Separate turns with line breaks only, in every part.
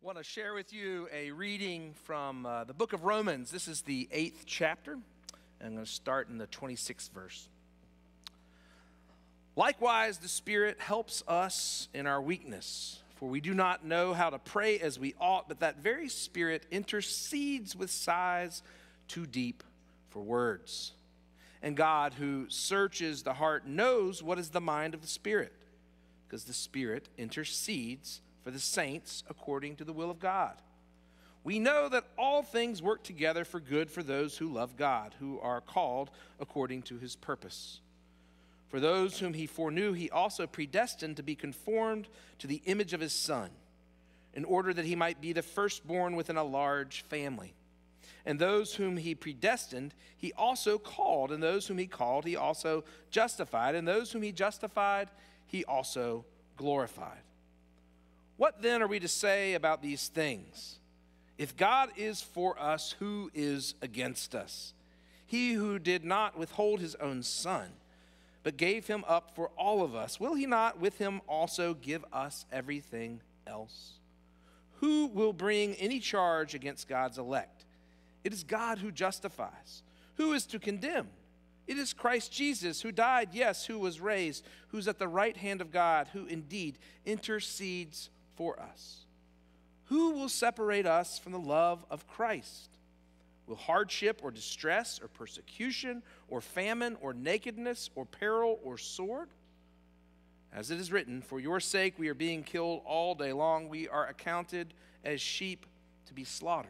want to share with you a reading from the book of Romans. This is the 8th chapter. I'm going to start in the 26th verse. Likewise, the Spirit helps us in our weakness, for we do not know how to pray as we ought, but that very Spirit intercedes with sighs too deep for words. And God, who searches the heart, knows what is the mind of the Spirit, because the Spirit intercedes for the saints according to the will of God. We know that all things work together for good for those who love God, who are called according to his purpose. For those whom he foreknew, he also predestined to be conformed to the image of his Son, in order that he might be the firstborn within a large family. And those whom he predestined, he also called. And those whom he called, he also justified. And those whom he justified, he also glorified. What then are we to say about these things? If God is for us, who is against us? He who did not withhold his own Son, but gave him up for all of us, will he not with him also give us everything else? Who will bring any charge against God's elect? It is God who justifies. Who is to condemn? It is Christ Jesus, who died, yes, who was raised, who's at the right hand of God, who indeed intercedes for us. Who will separate us from the love of Christ? Will hardship or distress or persecution or famine or nakedness or peril or sword? As it is written, for your sake we are being killed all day long. We are accounted as sheep to be slaughtered.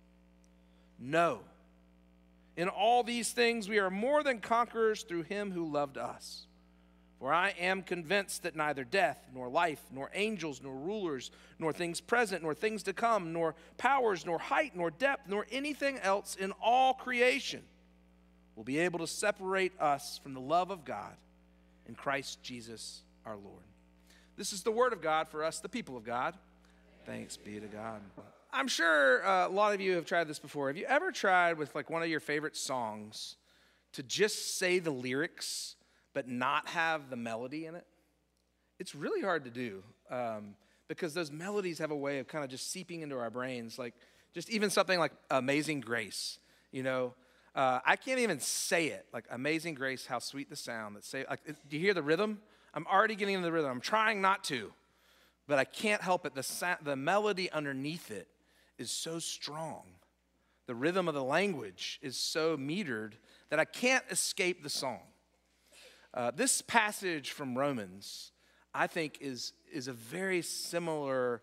No. In all these things we are more than conquerors through him who loved us. For I am convinced that neither death, nor life, nor angels, nor rulers, nor things present, nor things to come, nor powers, nor height, nor depth, nor anything else in all creation will be able to separate us from the love of God in Christ Jesus our Lord. This is the word of God for us, the people of God. Thanks be to God. I'm sure a lot of you have tried this before. Have you ever tried with like one of your favorite songs to just say the lyrics but not have the melody in it? It's really hard to do because those melodies have a way of kind of just seeping into our brains, like just even something like Amazing Grace, you know. I can't even say it, like Amazing Grace, how sweet the sound that say, like, do you hear the rhythm? I'm already getting into the rhythm. I'm trying not to, but I can't help it. The melody underneath it is so strong. The rhythm of the language is so metered that I can't escape the song. This passage from Romans, I think, is a very similarly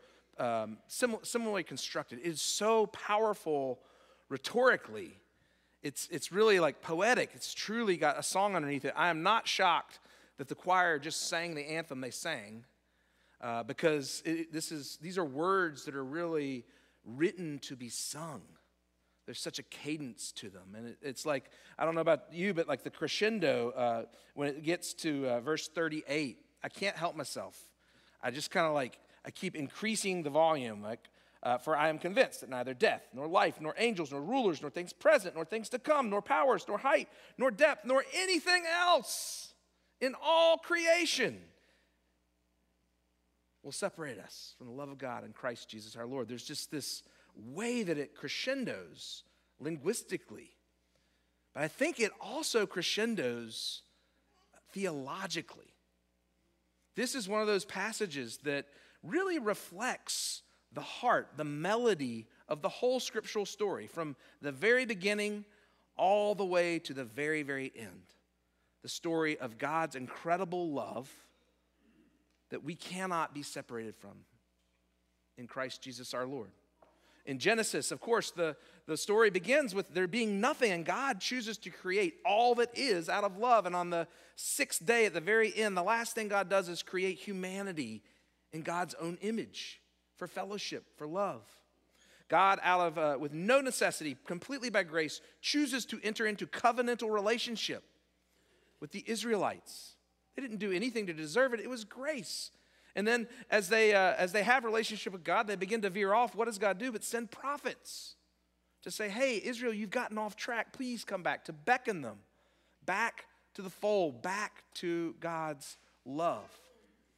constructed. It is so powerful rhetorically. It's really like poetic. It's truly got a song underneath it. I am not shocked that the choir just sang the anthem they sang, because these are words that are really written to be sung. There's such a cadence to them. And it's like, I don't know about you, but like the crescendo, when it gets to verse 38, I can't help myself. I just kind of like, I keep increasing the volume. Like, for I am convinced that neither death, nor life, nor angels, nor rulers, nor things present, nor things to come, nor powers, nor height, nor depth, nor anything else in all creation will separate us from the love of God in Christ Jesus our Lord. There's just this way that it crescendos linguistically. But I think it also crescendos theologically. This is one of those passages that really reflects the heart, the melody of the whole scriptural story, from the very beginning all the way to the very, very end. The story of God's incredible love that we cannot be separated from in Christ Jesus our Lord. In Genesis, of course, the story begins with there being nothing, and God chooses to create all that is out of love. And on the sixth day, at the very end, the last thing God does is create humanity in God's own image for fellowship, for love. God, with no necessity, completely by grace, chooses to enter into covenantal relationship with the Israelites. They didn't do anything to deserve it. It was grace. And then as they have relationship with God, they begin to veer off. What does God do but send prophets to say, hey, Israel, you've gotten off track. Please come back, to beckon them back to the fold, back to God's love.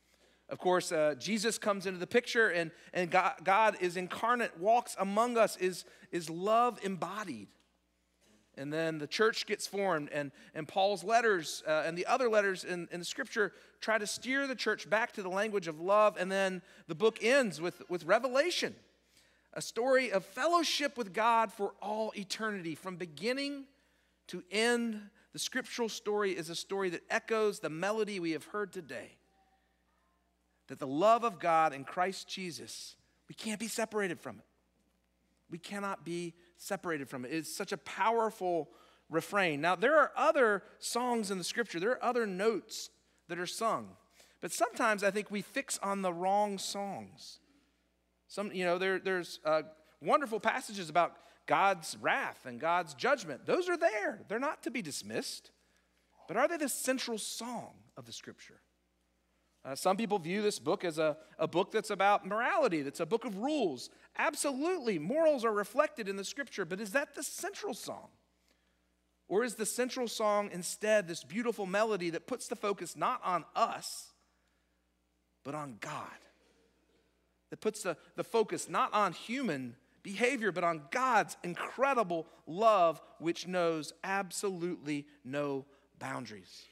Of course, Jesus comes into the picture, and God is incarnate, walks among us, is love embodied. And then the church gets formed, and Paul's letters and the other letters in the Scripture try to steer the church back to the language of love, and then the book ends with Revelation, a story of fellowship with God for all eternity. From beginning to end, the scriptural story is a story that echoes the melody we have heard today, that the love of God in Christ Jesus, we can't be separated from it. We cannot be separated from it. It's such a powerful refrain. Now, there are other songs in the Scripture. There are other notes that are sung. But sometimes I think we fix on the wrong songs. There's wonderful passages about God's wrath and God's judgment. Those are there. They're not to be dismissed. But are they the central song of the Scripture? Some people view this book as a book that's about morality, that's a book of rules. Absolutely, morals are reflected in the Scripture, but is that the central song? Or is the central song instead this beautiful melody that puts the focus not on us, but on God? That puts the focus not on human behavior, but on God's incredible love, which knows absolutely no boundaries.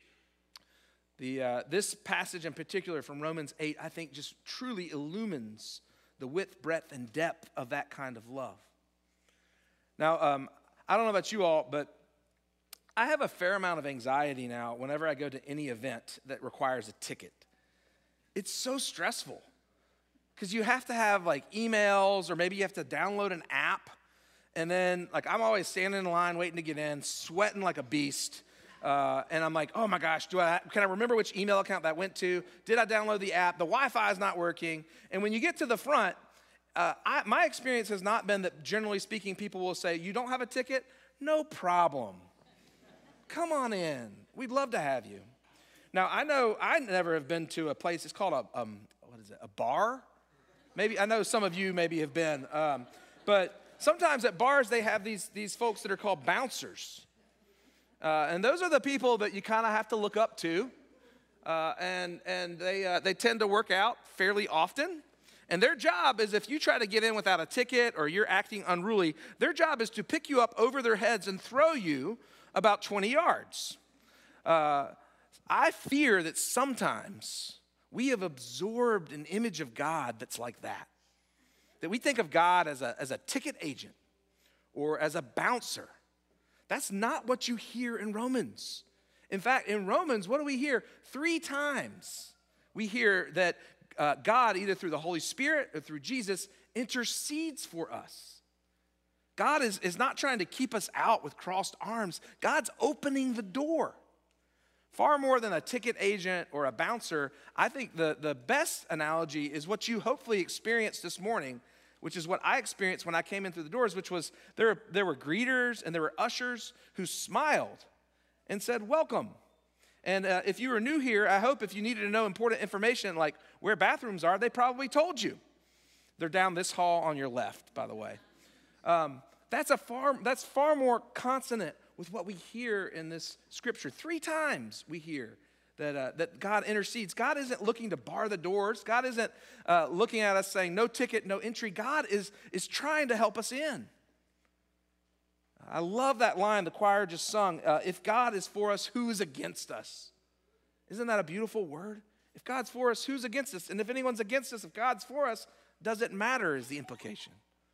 This passage in particular from Romans 8, I think, just truly illumines the width, breadth, and depth of that kind of love. Now, I don't know about you all, but I have a fair amount of anxiety now whenever I go to any event that requires a ticket. It's so stressful because you have to have like emails, or maybe you have to download an app, and then like I'm always standing in line waiting to get in, sweating like a beast. And I'm like, oh my gosh, can I remember which email account that went to? Did I download the app? The Wi-Fi is not working. And when you get to the front, my experience has not been that, generally speaking, people will say, you don't have a ticket? No problem. Come on in. We'd love to have you. Now, I know I never have been to a place, it's called a bar? Maybe, I know some of you maybe have been. But sometimes at bars, they have these folks that are called bouncers. And those are the people that you kind of have to look up to, and they tend to work out fairly often. And their job is, if you try to get in without a ticket or you're acting unruly, their job is to pick you up over their heads and throw you about 20 yards. I fear that sometimes we have absorbed an image of God that's like that. That we think of God as a ticket agent or as a bouncer. That's not what you hear in Romans. In fact, in Romans, what do we hear? 3 times we hear that God, either through the Holy Spirit or through Jesus, intercedes for us. God is not trying to keep us out with crossed arms. God's opening the door. Far more than a ticket agent or a bouncer, I think the best analogy is what you hopefully experienced this morning, which is what I experienced when I came in through the doors, which was there were greeters and there were ushers who smiled and said, welcome. And if you were new here, I hope if you needed to know important information like where bathrooms are, they probably told you. They're down this hall on your left, by the way. That's far more consonant with what we hear in this scripture. 3 times we hear that God intercedes. God isn't looking to bar the doors. God isn't looking at us saying, no ticket, no entry. God is trying to help us in. I love that line the choir just sung. If God is for us, who is against us? Isn't that a beautiful word? If God's for us, who's against us? And if anyone's against us, if God's for us, does it matter is the implication.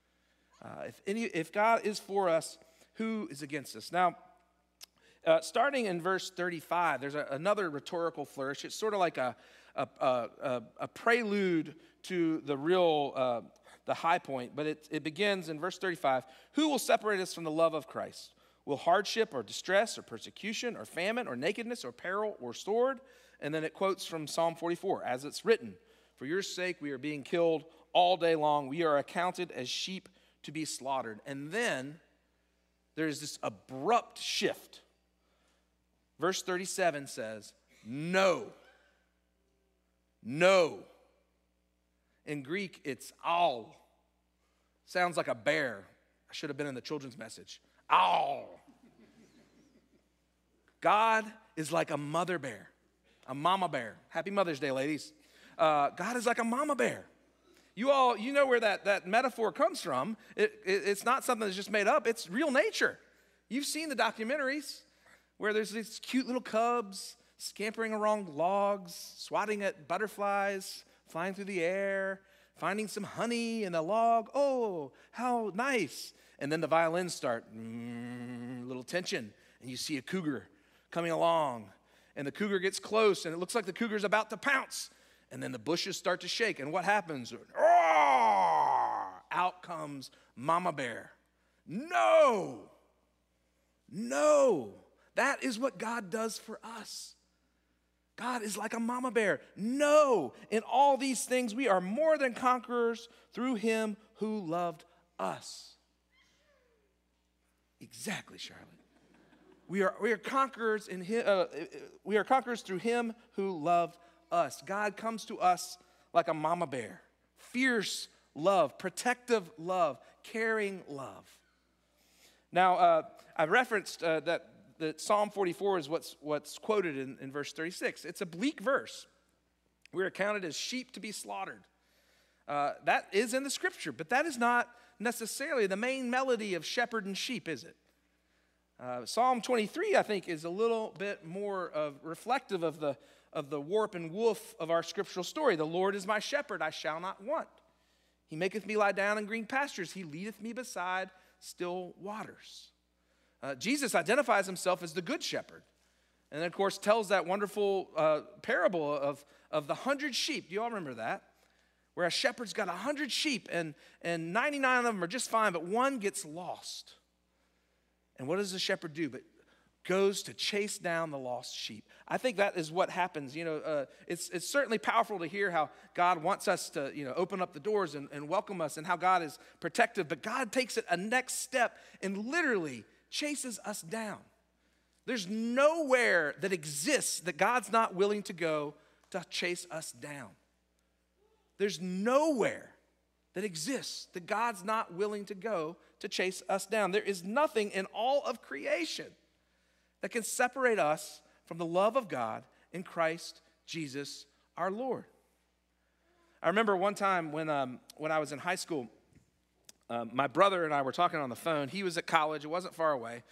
If God is for us, who is against us? Now, starting in verse 35, there's another rhetorical flourish. It's sort of like a prelude to the real, the high point. But it begins in verse 35. Who will separate us from the love of Christ? Will hardship or distress or persecution or famine or nakedness or peril or sword? And then it quotes from Psalm 44, as it's written, for your sake we are being killed all day long. We are accounted as sheep to be slaughtered. And then there's this abrupt shift. Verse 37 says, no. No. In Greek, it's owl. Sounds like a bear. I should have been in the children's message. Owl. God is like a mother bear, a mama bear. Happy Mother's Day, ladies. God is like a mama bear. You know where that metaphor comes from. It's not something that's just made up. It's real nature. You've seen the documentaries where there's these cute little cubs scampering along logs, swatting at butterflies, flying through the air, finding some honey in a log. Oh, how nice. And then the violins start, little tension, and you see a cougar coming along. And the cougar gets close, and it looks like the cougar's about to pounce. And then the bushes start to shake, and what happens? Out comes Mama Bear. No, that is what God does for us. God is like a mama bear. No, in all these things we are more than conquerors through him who loved us. Exactly, Charlotte. We are conquerors in him. We are conquerors through him who loved us. God comes to us like a mama bear. Fierce love, protective love, caring love. Now, I referenced that Psalm 44 is what's quoted in verse 36. It's a bleak verse. We are counted as sheep to be slaughtered. That is in the scripture, but that is not necessarily the main melody of shepherd and sheep, is it? Psalm 23, I think, is a little bit more reflective of the warp and woof of our scriptural story. The Lord is my shepherd, I shall not want. He maketh me lie down in green pastures. He leadeth me beside still waters. Jesus identifies himself as the good shepherd. And of course tells that wonderful parable of the 100 sheep. Do you all remember that? Where a shepherd's got 100 sheep and 99 of them are just fine, but one gets lost. And what does the shepherd do? But goes to chase down the lost sheep. I think that is what happens. It's certainly powerful to hear how God wants us to, open up the doors and welcome us, and how God is protective. But God takes it a next step and literally chases us down. There's nowhere that exists that God's not willing to go to chase us down. There's nowhere that exists that God's not willing to go to chase us down. There is nothing in all of creation that can separate us from the love of God in Christ Jesus our Lord. I remember one time when I was in high school, my brother and I were talking on the phone. He was at college. It wasn't far away,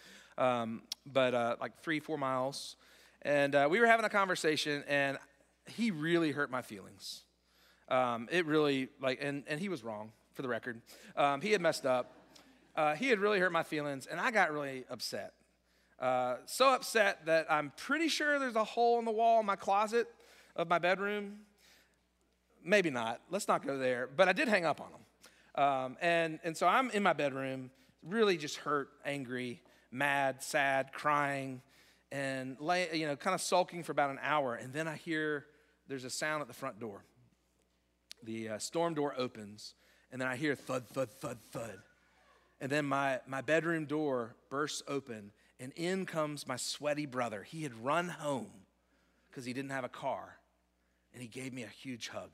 but like 3-4 miles. And we were having a conversation, and he really hurt my feelings. It really, and he was wrong, for the record. He had messed up. He had really hurt my feelings, and I got really upset. So upset that I'm pretty sure there's a hole in the wall in my closet of my bedroom. Maybe not. Let's not go there. But I did hang up on him. And so I'm in my bedroom, really just hurt, angry, mad, sad, crying, and kind of sulking for about an hour. And then I hear there's a sound at the front door. The storm door opens, and then I hear thud, thud, thud, thud. And then my bedroom door bursts open, and in comes my sweaty brother. He had run home because he didn't have a car, and he gave me a huge hug.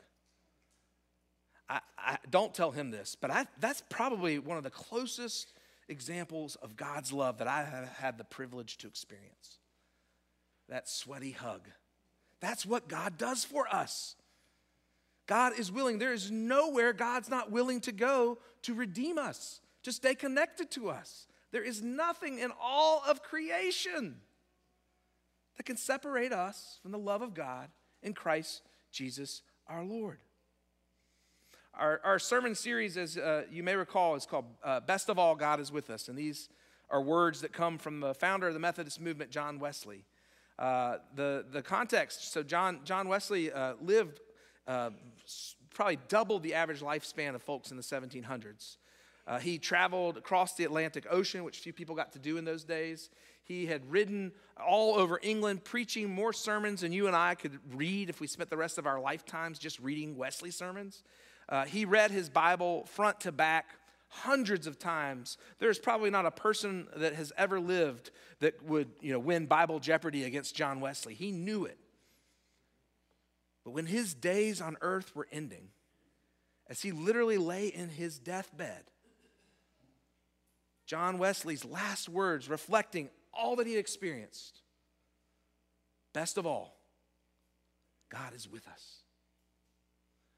I don't tell him this, but that's probably one of the closest examples of God's love that I have had the privilege to experience. That sweaty hug. That's what God does for us. God is willing. There is nowhere God's not willing to go to redeem us, to stay connected to us. There is nothing in all of creation that can separate us from the love of God in Christ Jesus our Lord. Our sermon series, as you may recall, is called Best of All, God is With Us. And these are words that come from the founder of the Methodist movement, John Wesley. The context, so John Wesley lived probably double the average lifespan of folks in the 1700s. He traveled across the Atlantic Ocean, which few people got to do in those days. He had ridden all over England, preaching more sermons than you and I could read if we spent the rest of our lifetimes just reading Wesley sermons. He read his Bible front to back hundreds of times. There's probably not a person that has ever lived that would, win Bible Jeopardy against John Wesley. He knew it. But when his days on earth were ending, as he literally lay in his deathbed, John Wesley's last words reflecting all that he had experienced, best of all, God is with us.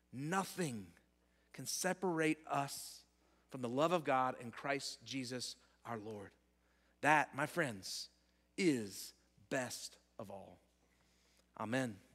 nothing can separate us from the love of God in Christ Jesus our Lord. That, my friends, is best of all. Amen.